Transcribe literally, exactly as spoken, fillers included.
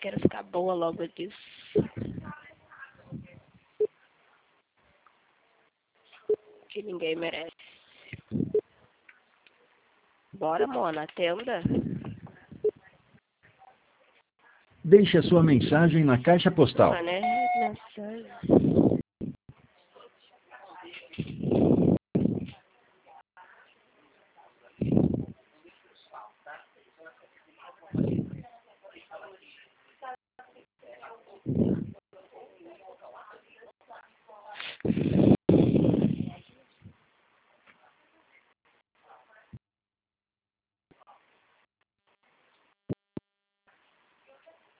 quero ficar boa logo disso. Que ninguém merece. Bora, Mona, atenda. Deixe a sua mensagem na caixa postal. Ah, né? Mensagem.